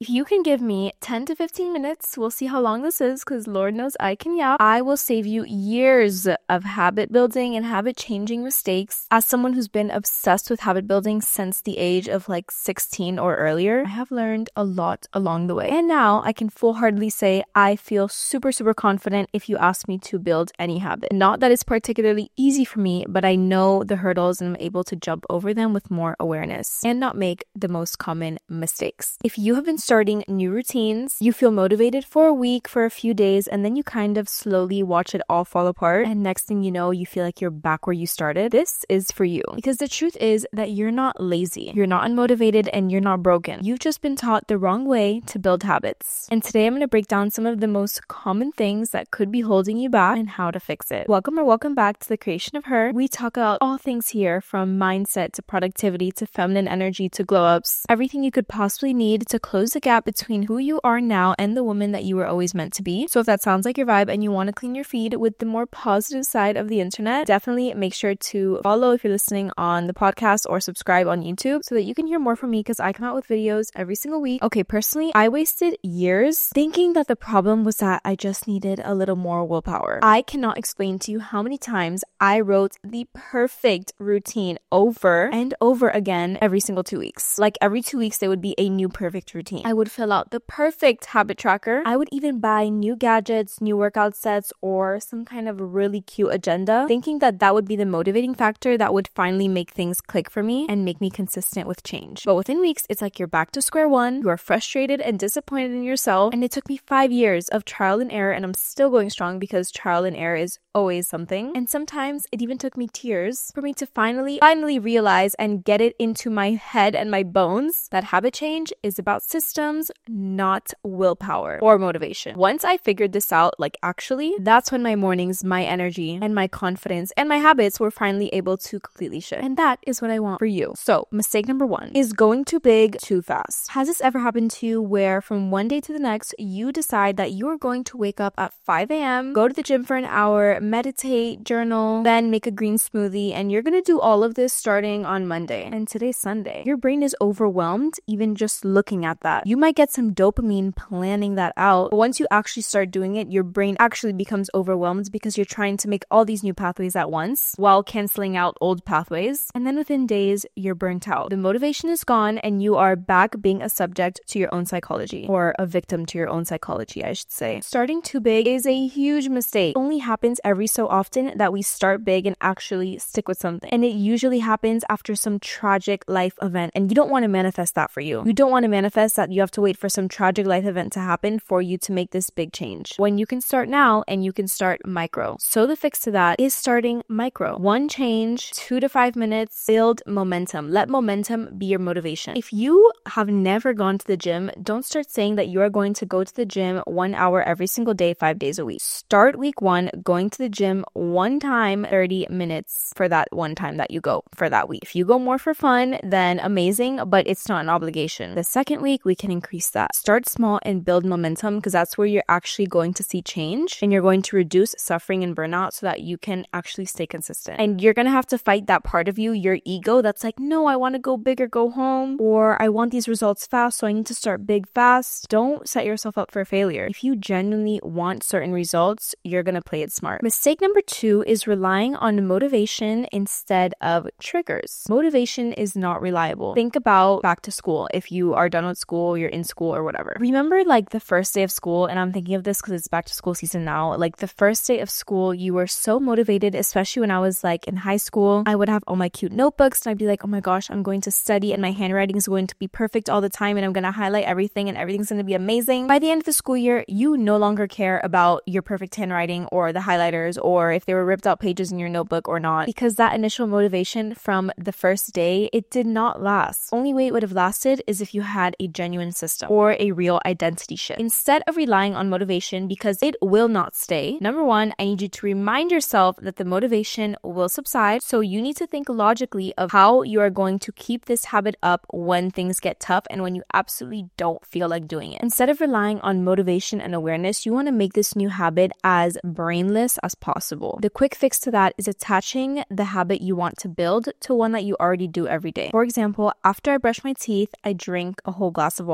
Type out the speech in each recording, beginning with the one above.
If you can give me 10 to 15 minutes, we'll see how long this is because Lord knows I can yap. I will save you years of habit building and habit changing mistakes. As someone who's been obsessed with habit building since the age of like 16 or earlier, I have learned a lot along the way. And now I can full-heartedly say I feel super confident if you ask me to build any habit. Not that it's particularly easy for me, but I know the hurdles and I'm able to jump over them with more awareness and not make the most common mistakes. If you have been starting new routines, you feel motivated for a week, for a few days, and then you kind of slowly watch it all fall apart, and next thing you know, you feel like you're back where you started, this is for you. Because the truth is that you're not lazy, you're not unmotivated, and you're not broken. You've just been taught the wrong way to build habits. And today I'm going to break down some of the most common things that could be holding you back and how to fix it. Welcome back to The Creation of Her. We talk about all things here, from mindset to productivity to feminine energy to glow ups. Everything you could possibly need to close the gap between who you are now and the woman that you were always meant to be. So if that sounds like your vibe and you want to clean your feed with the more positive side of the internet, definitely make sure to follow if you're listening on the podcast or subscribe on YouTube so that you can hear more from me because I come out with videos every single week. Okay, personally, I wasted years thinking that the problem was that I just needed a little more willpower. I cannot explain to you how many times I wrote the perfect routine over and over again every single 2 weeks. Like every 2 weeks, there would be a new perfect routine. I would fill out the perfect habit tracker. I would even buy new gadgets, new workout sets, or some kind of really cute agenda, thinking that that would be the motivating factor that would finally make things click for me and make me consistent with change. But within weeks, it's like you're back to square one. You are frustrated and disappointed in yourself. And it took me 5 years of trial and error, and I'm still going strong because trial and error is always something. And sometimes it even took me tears for me to finally realize and get it into my head and my bones that habit change is about systems, not willpower or motivation. Once I figured this out, actually, that's when my mornings, my energy, and my confidence and my habits were finally able to completely shift. And that is what I want for you. So, mistake number 1 is going too big too fast. Has this ever happened to you where from one day to the next, you decide that you are going to wake up at 5 a.m., go to the gym for an hour, meditate, journal, then make a green smoothie, and you're going to do all of this starting on Monday. And today's Sunday. Your brain is overwhelmed even just looking at that. You might get some dopamine planning that out, but once you actually start doing it, your brain actually becomes overwhelmed because you're trying to make all these new pathways at once while canceling out old pathways. And then within days, you're burnt out. The motivation is gone and you are back being a subject to your own psychology, or a victim to your own psychology, I should say. Starting too big is a huge mistake. It only happens every so often that we start big and actually stick with something. And it usually happens after some tragic life event. And you don't want to manifest that for you. You don't want to manifest that you have to wait for some tragic life event to happen for you to make this big change. When you can start now and you can start micro. So the fix to that is starting micro. One change, 2 to 5 minutes, build momentum. Let momentum be your motivation. If you have never gone to the gym, don't start saying that you are going to go to the gym 1 hour every single day, 5 days a week. Start week 1 going to the gym one time, 30 minutes for that one time that you go for that week. If you go more for fun, then amazing, but it's not an obligation. The second week, we can increase that. Start small and build momentum because that's where you're actually going to see change and you're going to reduce suffering and burnout so that you can actually stay consistent. And you're going to have to fight that part of you, your ego, that's like, no, I want to go big or go home, or I want these results fast, so I need to start big fast. Don't set yourself up for failure. If you genuinely want certain results, you're going to play it smart. Mistake number 2 is relying on motivation instead of triggers. Motivation is not reliable. Think about back to school. If you are done with school, you're in school or whatever. Remember the first day of school, and I'm thinking of this because it's back to school season now. The first day of school, you were so motivated, especially when I was in high school. I would have all my cute notebooks and I'd be like, oh my gosh, I'm going to study and my handwriting is going to be perfect all the time and I'm going to highlight everything and everything's going to be amazing. By the end of the school year, you no longer care about your perfect handwriting or the highlighters or if they were ripped out pages in your notebook or not, because that initial motivation from the first day, it did not last. Only way it would have lasted is if you had a genuine system or a real identity shift. Instead of relying on motivation, because it will not stay, number 1, I need you to remind yourself that the motivation will subside. So you need to think logically of how you are going to keep this habit up when things get tough and when you absolutely don't feel like doing it. Instead of relying on motivation and awareness, you want to make this new habit as brainless as possible. The quick fix to that is attaching the habit you want to build to one that you already do every day. For example, after I brush my teeth, I drink a whole glass of water.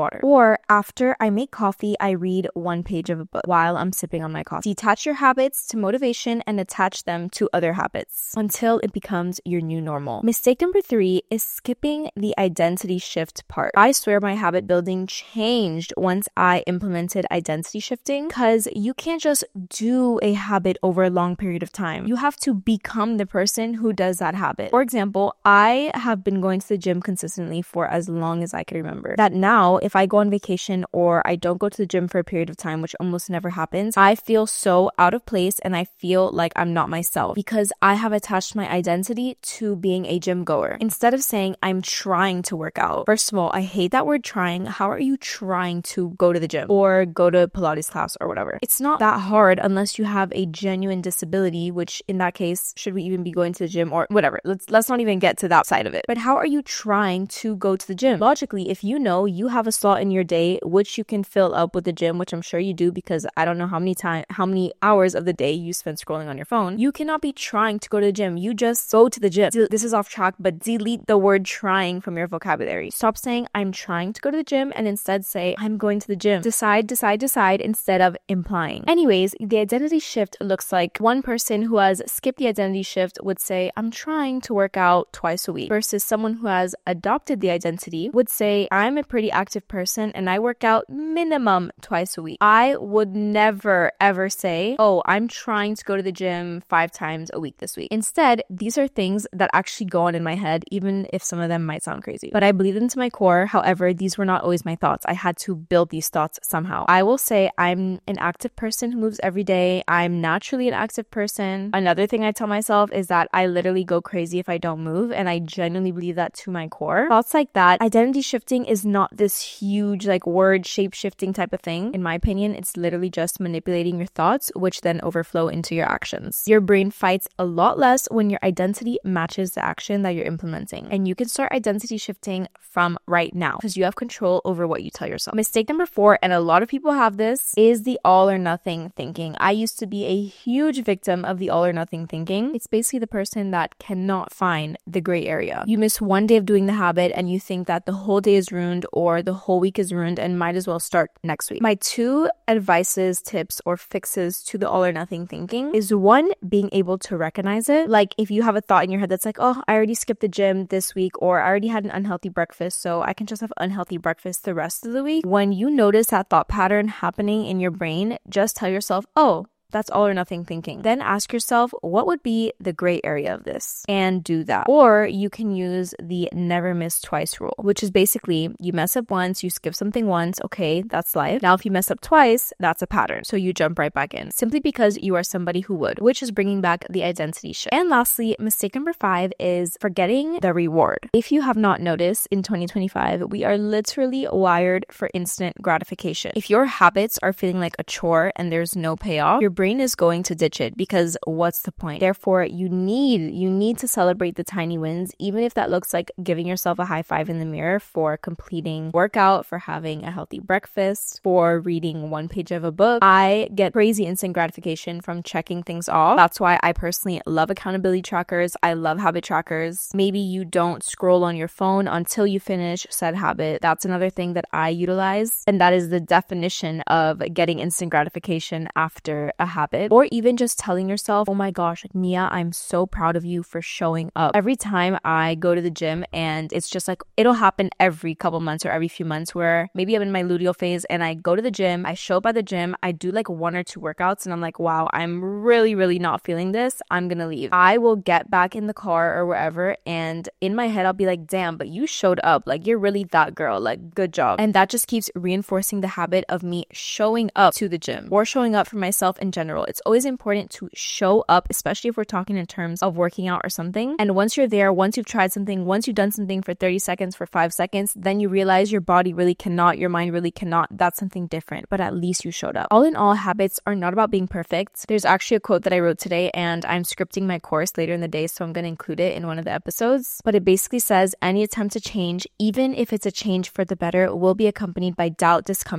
water. Or after I make coffee, I read one page of a book while I'm sipping on my coffee. Detach your habits to motivation and attach them to other habits until it becomes your new normal. Mistake number 3 is skipping the identity shift part. I swear my habit building changed once I implemented identity shifting, because you can't just do a habit over a long period of time. You have to become the person who does that habit. For example, I have been going to the gym consistently for as long as I can remember. That now, if I go on vacation or I don't go to the gym for a period of time, which almost never happens, I feel so out of place and I feel like I'm not myself because I have attached my identity to being a gym goer. Instead of saying I'm trying to work out. First of all, I hate that word trying. How are you trying to go to the gym or go to Pilates class or whatever? It's not that hard unless you have a genuine disability, which in that case, should we even be going to the gym or whatever? Let's not even get to that side of it. But how are you trying to go to the gym? Logically, if you know you have a slot in your day which you can fill up with the gym, which I'm sure you do because I don't know how many hours of the day you spend scrolling on your phone, you cannot be trying to go to the gym. You just go to the gym. This is off track, but delete the word trying from your vocabulary. Stop saying I'm trying to go to the gym and instead say I'm going to the gym. Decide instead of implying. Anyways, the identity shift looks like one person who has skipped the identity shift would say I'm trying to work out twice a week, versus someone who has adopted the identity would say I'm a pretty active person and I work out minimum twice a week. I would never ever say, oh, I'm trying to go to the gym 5 times a week this week. Instead, these are things that actually go on in my head, even if some of them might sound crazy. But I believe them to my core. However, these were not always my thoughts. I had to build these thoughts somehow. I will say I'm an active person who moves every day. I'm naturally an active person. Another thing I tell myself is that I literally go crazy if I don't move, and I genuinely believe that to my core. Thoughts like that. Identity shifting is not this huge word shape shifting type of thing. In my opinion, it's literally just manipulating your thoughts, which then overflow into your actions. Your brain fights a lot less when your identity matches the action that you're implementing. And you can start identity shifting from right now because you have control over what you tell yourself. Mistake number 4, and a lot of people have this, is the all or nothing thinking. I used to be a huge victim of the all or nothing thinking. It's basically the person that cannot find the gray area. You miss one day of doing the habit and you think that the whole day is ruined or the whole week is ruined and might as well start next week. My 2 advices, tips, or fixes to the all or nothing thinking is 1, being able to recognize it. Like if you have a thought in your head that's like, oh, I already skipped the gym this week, or I already had an unhealthy breakfast, so I can just have unhealthy breakfast the rest of the week. When you notice that thought pattern happening in your brain, just tell yourself, oh, that's all or nothing thinking. Then ask yourself, what would be the gray area of this? And do that. Or you can use the never miss twice rule, which is basically you mess up once, you skip something once, okay, that's life. Now, if you mess up twice, that's a pattern. So you jump right back in simply because you are somebody who would, which is bringing back the identity shift. And lastly, mistake number 5 is forgetting the reward. If you have not noticed, in 2025, we are literally wired for instant gratification. If your habits are feeling like a chore and there's no payoff, your brain is going to ditch it because what's the point? Therefore, you need to celebrate the tiny wins, even if that looks like giving yourself a high five in the mirror for completing workout, for having a healthy breakfast, for reading one page of a book. I get crazy instant gratification from checking things off. That's why I personally love accountability trackers. I love habit trackers. Maybe you don't scroll on your phone until you finish said habit. That's another thing that I utilize, and that is the definition of getting instant gratification after a habit. Or even just telling yourself, oh my gosh, Nia, I'm so proud of you for showing up. Every time I go to the gym, and it's just like, it'll happen every couple months or every few months where maybe I'm in my luteal phase and I go to the gym, I show up at the gym, I do like 1 or 2 workouts and I'm like, wow, I'm really not feeling this. I'm gonna leave. I will get back in the car or wherever, and in my head I'll be like, damn, but you showed up. Like, you're really that girl. Like, good job. And that just keeps reinforcing the habit of me showing up to the gym or showing up for myself in general. It's always important to show up, especially if we're talking in terms of working out or something. And once you're there, once you've tried something, once you've done something for 30 seconds, for 5 seconds, then you realize your body really cannot, your mind really cannot. That's something different, but at least you showed up. All in all, habits are not about being perfect. There's actually a quote that I wrote today, and I'm scripting my course later in the day, so I'm going to include it in one of the episodes. But it basically says any attempt to change, even if it's a change for the better, will be accompanied by doubt, discomfort,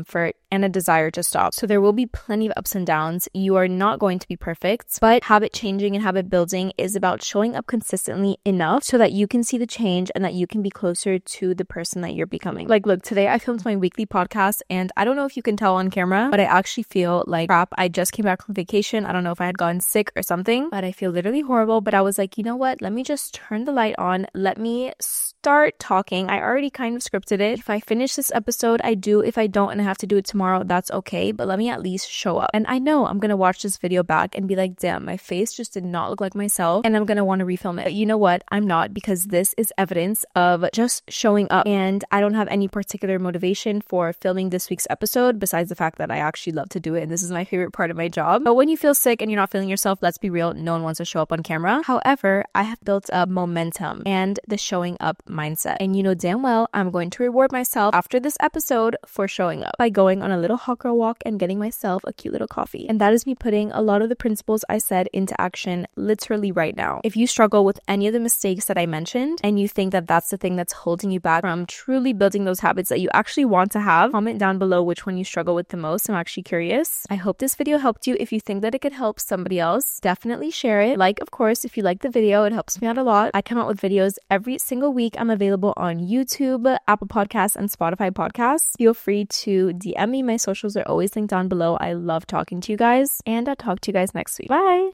and a desire to stop. So there will be plenty of ups and downs. You are not going to be perfect, but habit changing and habit building is about showing up consistently enough so that you can see the change and that you can be closer to the person that you're becoming. Like, look, today I filmed my weekly podcast and I don't know if you can tell on camera, but I actually feel like crap. I just came back from vacation. I don't know if I had gotten sick or something, but I feel literally horrible. But I was like, you know what? Let me just turn the light on. Let me start talking. I already kind of scripted it. If I finish this episode, I do. If I don't and I have to do it tomorrow, that's okay. But let me at least show up. And I know I'm going to watch this video back and be like, damn, my face just did not look like myself. And I'm going to want to refilm it. But you know what? I'm not, because this is evidence of just showing up. And I don't have any particular motivation for filming this week's episode besides the fact that I actually love to do it. And this is my favorite part of my job. But when you feel sick and you're not feeling yourself, let's be real, no one wants to show up on camera. However, I have built up momentum and the showing up mindset. And you know damn well I'm going to reward myself after this episode for showing up by going on a little hot girl walk and getting myself a cute little coffee. And that is me putting a lot of the principles I said into action literally right now. If you struggle with any of the mistakes that I mentioned and you think that that's the thing that's holding you back from truly building those habits that you actually want to have, comment down below which one you struggle with the most. I'm actually curious. I hope this video helped you. If you think that it could help somebody else, definitely share it. Like, of course, if you like the video, it helps me out a lot. I come out with videos every single week. I'm available on YouTube, Apple Podcasts, and Spotify podcasts. Feel free to DM me. My socials are always linked down below. I love talking to you guys, and I'll talk to you guys next week. Bye!